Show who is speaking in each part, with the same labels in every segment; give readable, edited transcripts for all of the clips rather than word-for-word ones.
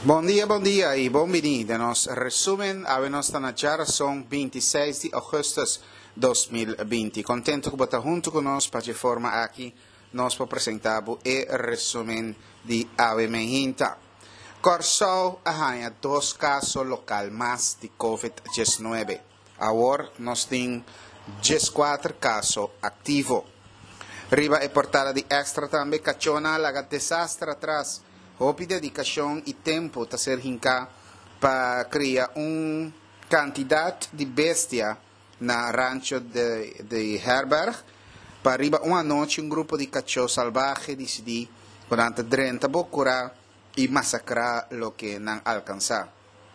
Speaker 1: Bom dia e bem-vindo. Nos resumen a nossa narração 26 de agosto de 2020. Contento que você junto conosco para de forma aqui nós apresentamos o resumen de Ave Mehinta. Corsou arranha 2 casos locais mais de Covid-19. Agora nós temos 14 casos ativos. Riba e portada de extra também cachona laga desastre atrás. Houve dedicação e tempo a ser hinca para criar quantidade de bestia na rancho de Herberg. Para arriba uma noite grupo de cachorros salvajes decidiu durante 30 bocura e massacrar o que não alcançar.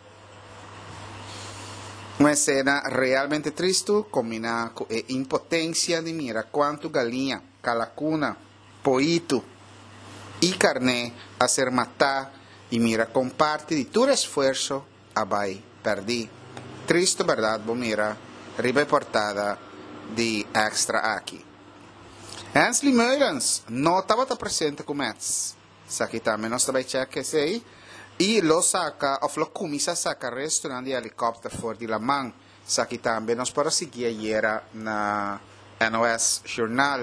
Speaker 1: Uma cena realmente triste, combinada com a impotência de mira quanto galinha, calacuna, poito e carne a ser matar e mira com parte de todo esforço a vai perder. Triste verdade, bom mira, reportada de extra aqui. Hans Limeurens não estava presente com Mets. Aqui também nós também cheque sei e lo saca of lo comisa saca restaurante de helicóptero for de la man. Aqui também nós para seguir era na NOS Jornal.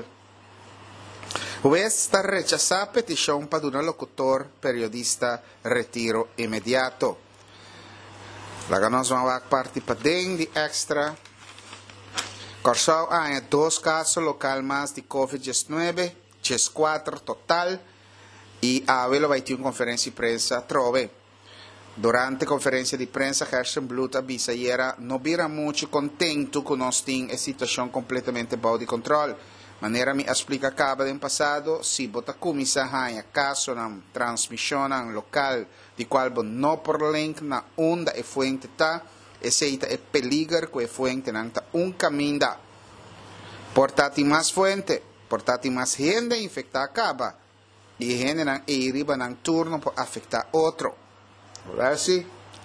Speaker 1: Esta rechazar a petição para um locutor periodista retiro imediato. Lá nós vamos participar de extra. Corsou há 2 casos locais mais de Covid-19, 4 total, e a vai ter uma conferência de prensa trove. Durante a conferência de prensa, Gerson Blut avisa que não vira muito contento com nós temos a situação completamente bajo de controle. Maneira me explica acaba do passado, se bota comisa hanya caso na transmissão local de qual não por link na onda e fuente tá, aceita e peligro que e fuente não tá caminho da. Portati mais fuente, portati mais gente infectada acaba e gente não iriba nang turno por afetar outro. Versi.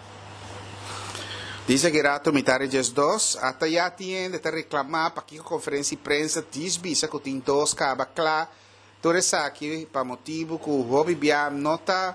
Speaker 1: Dice que rato mitare jes 2, até já tinha de reclamar para que a conferência de prensa disbisa que tem 2 caba claro, todo isso aqui para motivo que o hobby biam nota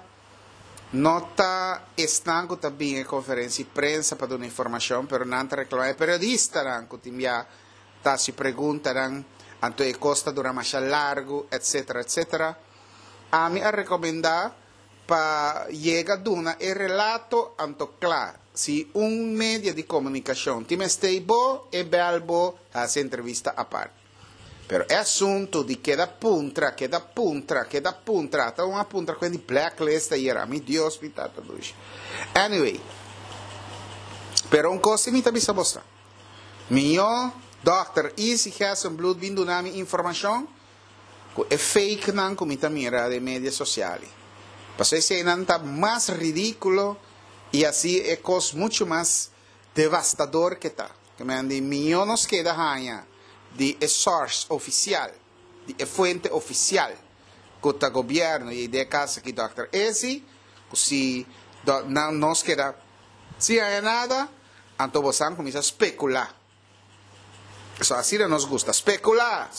Speaker 1: estanco também a conferência de prensa para dar informação, pero não reclamar periodista que tem tá se perguntam anto e costa dura mais largo, etc. A mim a recomendar para chegar a uma relato anto claro. Se medio de comunicação ti stay bo e belbo a essa entrevista a parte. Pero é assunto de queda puntra, até uma puntra com de blacklist era, mi Deus, pitata luz. Anyway, pero coisa me também mostrar. Meu Dr. Easy Gerson Blut vindo na minha informação, que é fake não como mira de mídias sociais. Para ser não tá mais ridículo. E assim é coisa muito mais devastador que está. Que de milhões queda ganha de source oficial, de fonte oficial, que o governo e de casa que Dr. Ezi, se não nos queda, se há nada, então você começa a especular. Isso assim nos gusta, especular.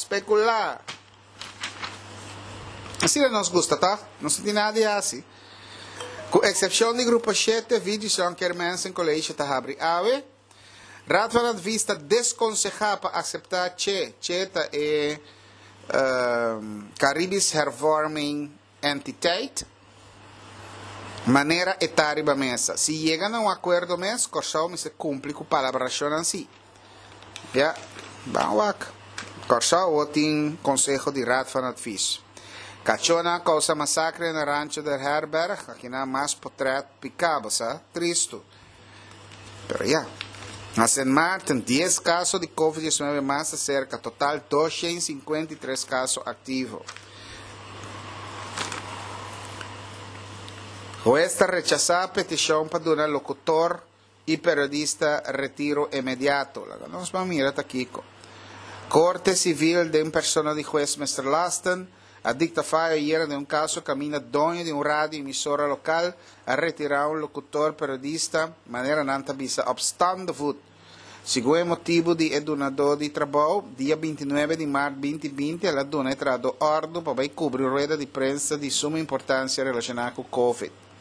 Speaker 1: Assim nos gusta, tá? Não se tem nada assim. Com exceção do grupo 7, vídeos são que mensen colégio está abre ave. Raad van het vista desconsejar para aceitar cheta e Caribis Hervorming Entiteit. Maneira etária mesa. Se chegam a acordo mês, Corsou se cumpre com palabração assim. Já, vamos lá. Corsou tem conselho de Raad van het Vis. Cachona causa massacre no rancho de Herberg, aqui na mais potret picaba, sa? Tristo. Pero ya. Hace março, 10 casos de Covid-19 mais cerca, total 253 casos ativos. Esta rechazar a petição para dar locutor e periodista retiro imediato. Nós vamos mirar aqui. Corte Civil de persona de juez Mr. Lasten. A dicta falha ayer de caso camina dueño de rádio emisora local a retirar locutor periodista maneira nanta bisa obstante voet. Segundo motivo de edunador de trabalho, dia 29 de março de 2020, ela dona entrado ordem para cobrir rueda de prensa de suma importância relacionada com Covid.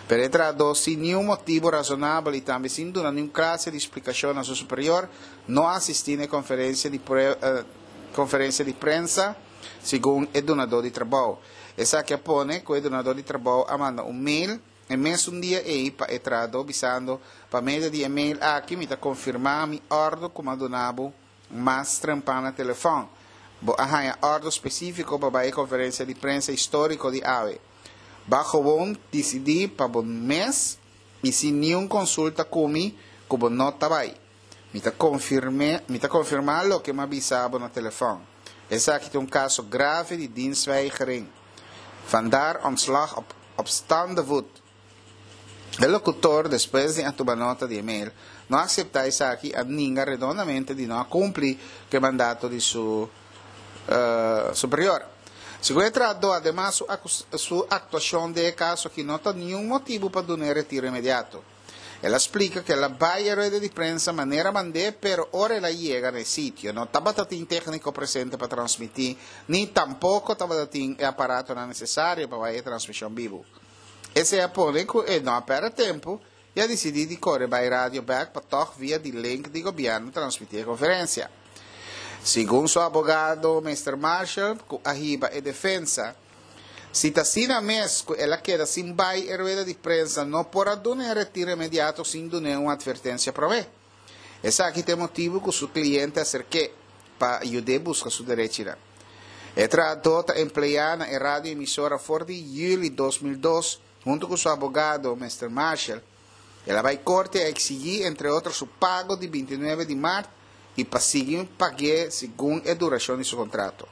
Speaker 1: Per entrado, sin nenhum motivo razonável e também sem dar nenhuma classe de explicação ao seu superior, não assistir à conferência de prensa, segundo o donador de trabalho. Essa que pone que o donador de trabalho manda mail, e mesmo dia aí para entrado, avisando para meio de e-mail aqui, me confirmar minha ordem como donado, mas trampar no telefone. Há ordem específica para a conferência de prensa histórica de AVE. Bajo bom decidir para um mês e sem nenhuma consulta comigo, como não estava aí. Me confirmar o que me avisava no telefone. Esse aqui é um caso grave de dienstweigering. Vandaar ontslag op staande voet. O locutor, depois de atuar nota de e-mail, não aceita isso aqui a ninguém redondamente de não cumprir o mandato de seu superior. Segundo o tradutor, además, sua atuação de caso que não tem nenhum motivo para dar um retiro imediato. Ela explica que ela vai a rede de prensa maneira mandé, pero ora ela chega no sítio. Não estava tendo técnico presente para transmitir, nem tampouco estava tendo aparato necessário para a transmissão vivo. Esse é por que não perde tempo e a decidir de correr para a rádio back para tocar via de link de governo transmitir a conferência. Segundo seu advogado, Mr. Marshall, arriba e defesa, se está assim mesmo, ela queda sem vai e rueda de prensa, não poderá dar um retiro imediato sem dar uma advertência para mim. Esse aqui tem motivo que o seu cliente acerque para ajudar a buscar seu direito. O tradutor está empregado na rádio emissora 4 de julho de 2002, junto com seu advogado, Mr. Marshall. Ela vai corte a exigir, entre outros, o pago de 29 de março e para seguir pagar segundo a duração de seu contrato.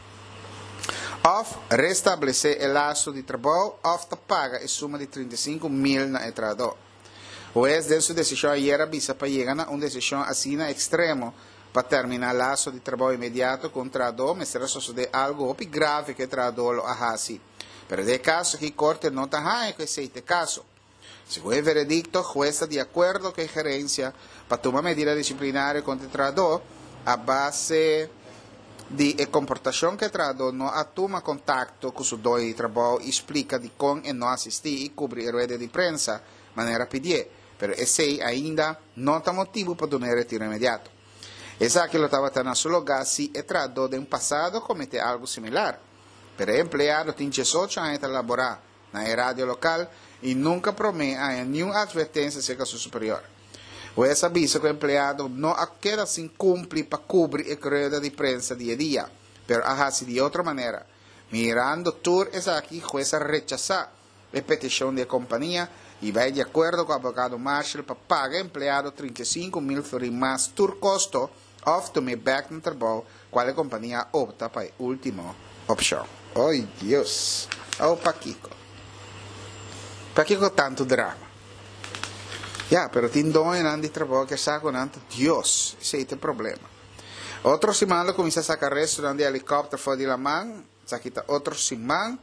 Speaker 1: Of restabelecer o laço de trabalho, of paga a suma de 35 mil na entrada. O ex de sua decisão ayer avisa para chegar a uma decisão assim extremo para terminar o laço de trabalho imediato com o trabalhador, mas será suceder algo grave que o trabalhador lo hace. Pero de caso que corte não está que aceite caso. Segundo o veredicto, juez está de acordo com a gerência para tomar medida disciplinar contra o trabalhador a base de comportação que o trabalhador não toma contato com o seu dono de trabalho e explica de como e não assistir e cobrir a rede de prensa de maneira pedir. Mas esse ainda não tem motivo para dar um retiro imediato. Esse aqui estava no seu lugar se o trabalhador de um passado cometeu algo similar. Mas o empregado tem 18 anos para laborar na rádio local e nunca promete nenhuma advertência acerca do seu superior. O juez avisa que o empregado não queda sem cumprir para cobrir a rede de prensa dia a dia, mas hace de outra maneira. Mirando tudo isso aqui, o juez rechaza a petição da companhia e vai de acordo com o advogado Marshall para pagar ao empregado 35 mil por mais tur custo of to me back no trabalho, qual a companhia opta para a última opção. Ai, Deus! Oh, Paquico. Paquico tanto drama. Pero tem dois de trabalho que sabe tanto Deus. Esse é o problema. Outro semana começa a sacar resto de helicóptero fora de la mão. Aqui está outro semana.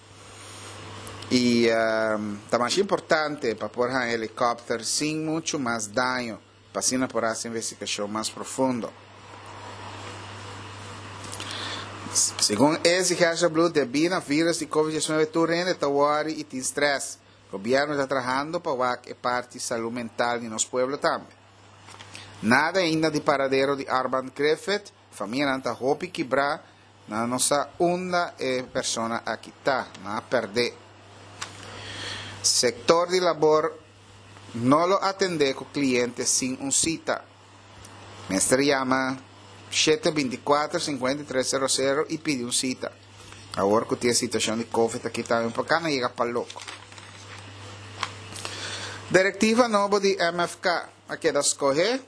Speaker 1: E está mais importante para pôr um helicóptero sem muito mais dano, para assim por essa investigação mais profunda. Segundo esse Caixa Blue, devido ao vírus de Covid-19, turene tawari e tem stress. O governo está trabalhando para a parte de saúde mental de nosso povo também. Nada ainda de paradeiro de Urban Griffith, família não está roupa quebrar, na nossa onda é pessoa aqui está, não perder. Setor de labor não lo atender com clientes sem cita. Mestre chama 724-5300 e pede cita. Agora que tem a situação de Covid aqui também, para cá não chega para louco. Diretiva nova de MFK, aqui da escolher.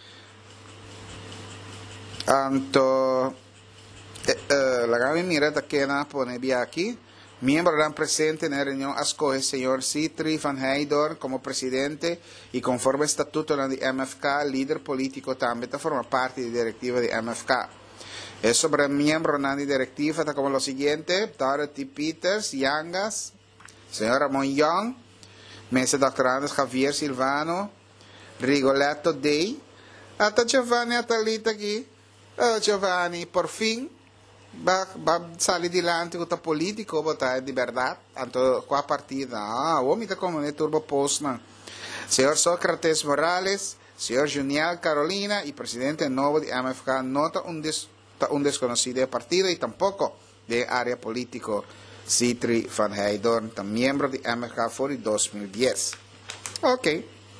Speaker 1: Anto, la grande mirada que na pone aqui. Miembro dan presente na reunião escolhe senhor Citri Van Heydor como presidente e conforme estatuto da MFK, líder político também forma parte da diretiva de MFK. É sobre miembro da diretiva está como lo siguiente: Dorothy Peters, Yangas, senhor Ramon Young, Mesa Doctorandos Javier Silvano, Rigoletto Day, até Giovanni Atalita aqui. Giovanni, por fim, va salir dilante con politico, vota de verdad, tanto qua partida, homem da como turbo postna. Senhor Sócrates Morales, senhor Junial Carolina y presidente nuevo de MFK nota un desconocido de partido y tampoco de área político, Citri van Heydorn, miembro de MFK por el 2010. Ok.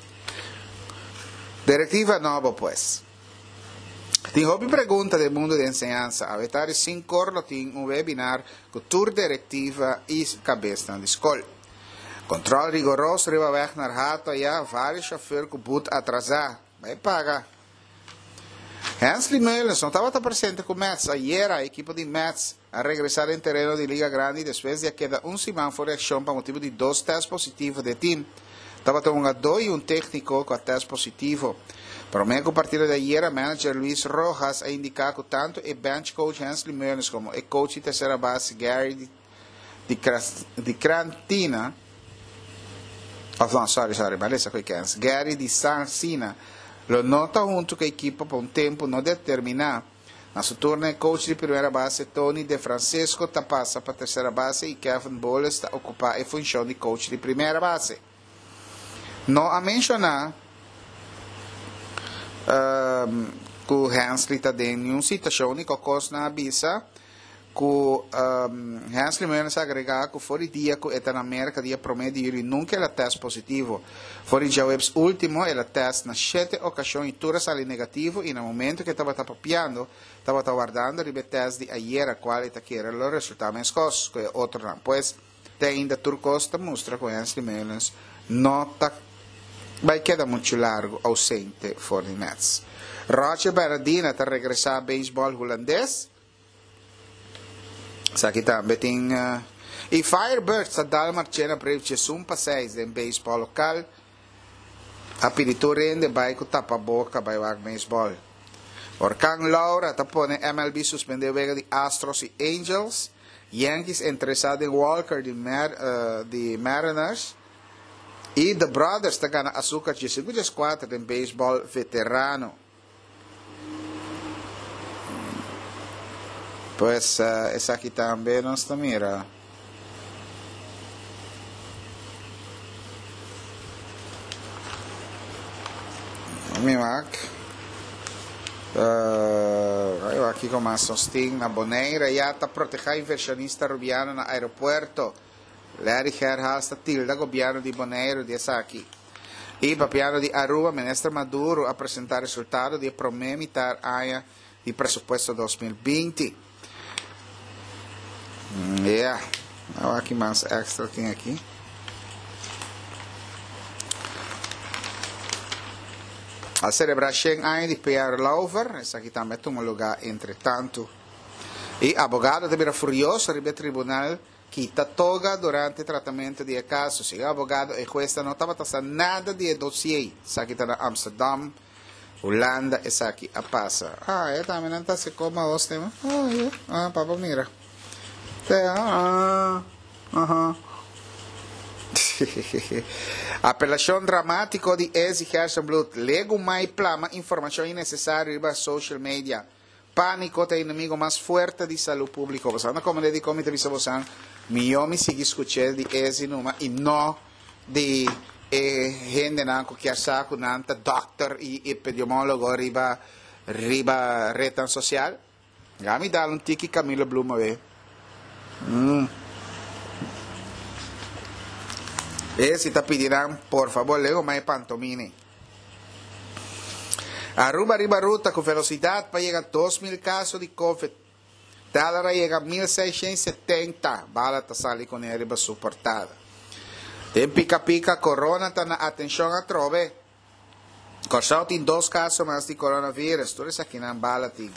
Speaker 1: Directiva nueva pues. Tenho uma pergunta do mundo de ensinança. A vetar 5 horas tem webinar com tour directiva e cabeça na escola. Controle rigoroso riba weg naar Hato, ja, vários chauffeurs com boot atrasar. Vai pagar. Hensley Meulens não estava presente com Mets. Ayer a equipe de Mets a regressar em terreno de Liga Grande depois de queda semana fora de ação por motivo de 2 testes positivos de time. Estava tomando 2 e técnico com teste positivo. Para o meio partido de ayer, a manager Luis Rojas a indicar que tanto o bench coach Hensley Meulens como o coach de terceira base Gary de Crantina, Gary de Sancina, lo nota junto com a equipe por tempo não determinado. Na sua turno, o coach de primeira base Tony De Francesco está passa para a terceira base e Kevin Bowles está ocupar a função de coach de primeira base. Não a mencionar que o Hensley está dentro de uma situação que o cost na avisa que Hensley Meulens agregar que fora dia que está na América dia promédio e nunca ele teste positivo. Fora já o último ele teste na 7 ocasiões e tudo sale negativo e no momento que estava papiando estava guardando o teste de ayer a qual está querendo o resultado mais costo que outro não. Pois tem ainda turcosta mostra que Hensley Meulens não está vai quedar muito largo ausente for the Mets. Roger Berardina está regressar a beisebol holandês. Aqui também tem e Firebirds está dando marchena para um passeio em beisebol local. A pintura rende vai com tapa boca vai o beisebol. Orkan Laura está pondo MLB suspendeu vega de Astros e Angels. Yankees interessado em Walker de Mariners. E The Brothers está ganhando açúcar de 5-4 em beisebol veterano. Pues essa aqui também não está mira. Mimak. Aqui com a Sosting na Boneira. Já está protegendo inversionista rubiano no aeroporto. Larry Gerhard está tilda governo de Bonaire de aqui. E papiano de Aruba, ministro Maduro apresentar resultado de promemitar área de presupuesto 2020. Aqui mais extra tem aqui. A celebração de Pierre Lauver, essa aqui também toma lugar entretanto. E abogado também furioso, ribe tribunal quita toga durante o tratamento de caso. Se o abogado e juez não estava fazendo nada de dossiê. Isso aqui está na Amsterdam, Holanda, isso aqui a passa. Também não está se como a hoste. Papa, mira. Apelação dramático de Ezi Hersenblut. Lego mai plama informação innecessária riba social media. Pânico é inimigo mais forte de saúde pública. Você não como de comité de você, me sigue escutando de esse numa e não de gente que saco nanta doctor e epidemiólogo riba reta social. Já me dá tiki Camilo Bluma ve. Esse está pedindo, por favor, lego mais pantomime. Aruba riba ruta com velocidade para chegar a 2.000 casos de COVID. Dólar chega a 1.670. Bala está sali com a riba suportada. Tem pica-pica, corona está na atenção a trove. Corsal tem 2 casos mais de coronavírus. Tudo isso aqui na bala tem.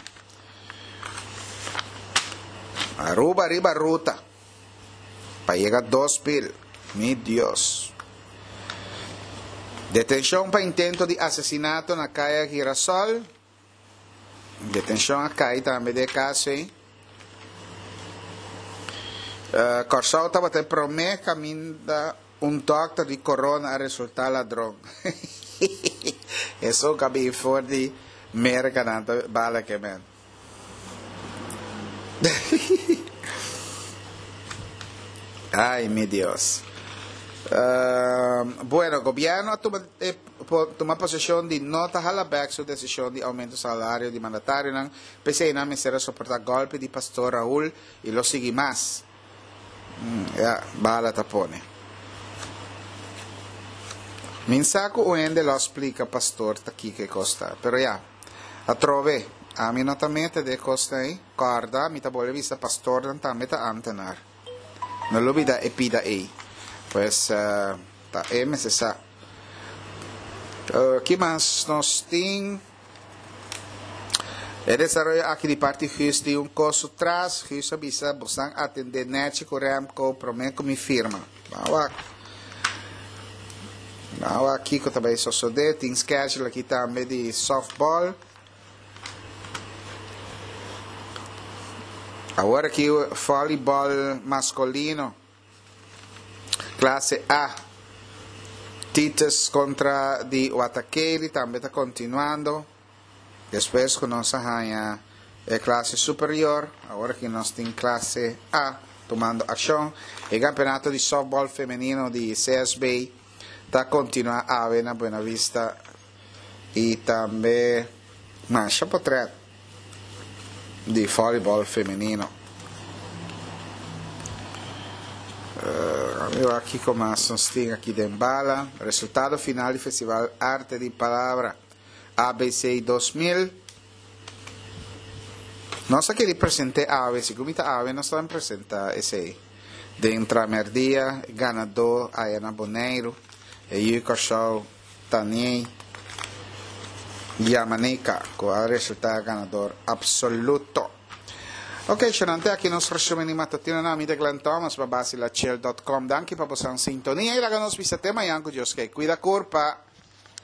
Speaker 1: Aruba riba ruta para chegar a 2.000. Meu Deus. Detenção para intento de assassinato na Caia Girasol. Detenção a Caia também de caso, hein? Corsal estava até promete caminho doctor de corona a resultar ladrão. É só que bem for de merda bala que men. Ay, mi Dios. Bueno, gobierno toma posesión de nota halabek su decisión de aumento salario de mandatario ng PCN misera soportar golpe de pastor Raúl y lo sigue más. Bala tapone. Minsaco uende lo explica pastor aqui che costa, però a trove a mi notamente de costa aí, guarda, mi tabole vista pastor dan meta antenar. No lo vida epida aí. Pues ta se sa. ¿Qué más nos tiene? El desarrollo aquí de parte justa de un costo tras, justa visa, buscan atender net corremco, prometo mi firma. Vamos aqui que também só de tem schedule aqui também de softball. Agora aqui o voleibol masculino. Classe A. Titas contra de Wataquele também está continuando. Depois que nós arranha a classe superior. Agora que nós temos classe A tomando ação. O campeonato de softball feminino de CSB está continuando a haver na Buena Vista. E também marcha potret de voleibol feminino. Eu aqui começo aqui de Embala. Resultado final do Festival Arte de Palavra ABC 2000. Nós aqui representamos a AVE, se como a AVE, nós estamos apresentando esse de Intramerdia, ganador Ayana Boneiro, e Yuka Show, Tani, Yamanika, com o resultado ganador absoluto. Ok, c'erante aqui nos resume mattutino nami de Glenn Thomas, babasi la chill.com, danke pa posang sintonia, ilaganos visatema yanko Diyos kay Cuida Kurpa.